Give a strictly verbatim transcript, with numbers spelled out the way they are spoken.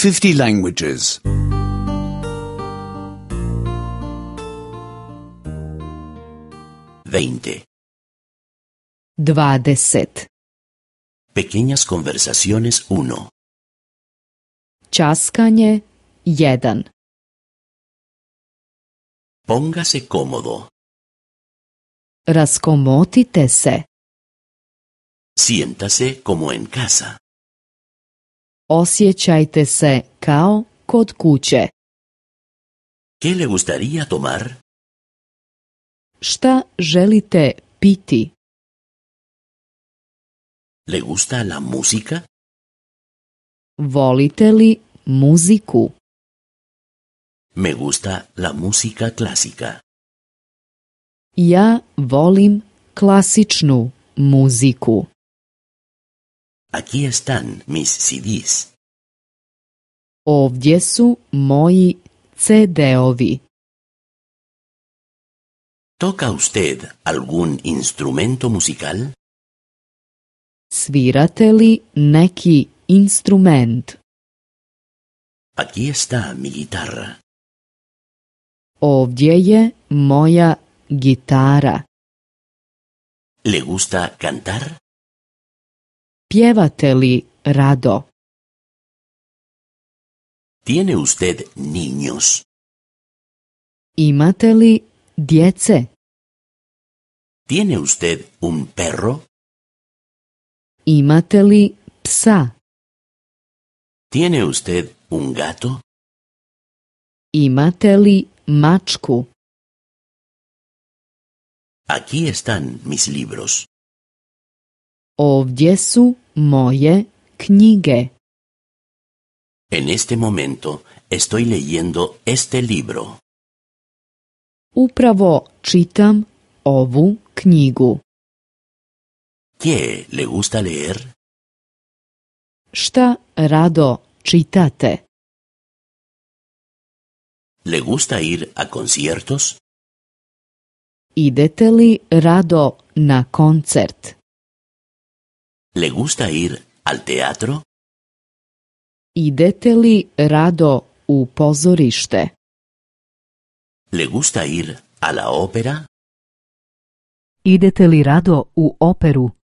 fifty languages. veinte. Dvadeset. Pequeñas conversaciones uno. Časkanje jedan. Póngase cómodo. Raskomotite se. Siéntase como en casa. Osjećajte se kao kod kuće. ¿Qué le gustaría tomar? Šta želite piti? ¿Le gusta la música? Volite li muziku? Me gusta la música clásica. Ja volim klasičnu muziku. Aquí están mis C Ds. Ovdje su moji ce de ovi. ¿Toca usted algún instrumento musical? Svirate li neki instrument? Aquí está mi guitarra. Ovdje je moja gitara. ¿Le gusta cantar? Pjevate li rado? ¿Tiene usted niños? Imate li djece? ¿Tiene usted un perro? Imate li psa? ¿Tiene usted un gato? Imate li mačku? Aquí están mis libros. Ovdje su moje knjige. En este momento estoy leyendo este libro. Upravo čitam ovu knjigu. ¿Qué le gusta leer? Šta rado čitate? ¿Le gusta ir a conciertos? Idete li rado na koncert? ¿Le gusta ir al teatro? Idete li rado u pozorište? ¿Le gusta ir a la ópera? Idete li rado u operu?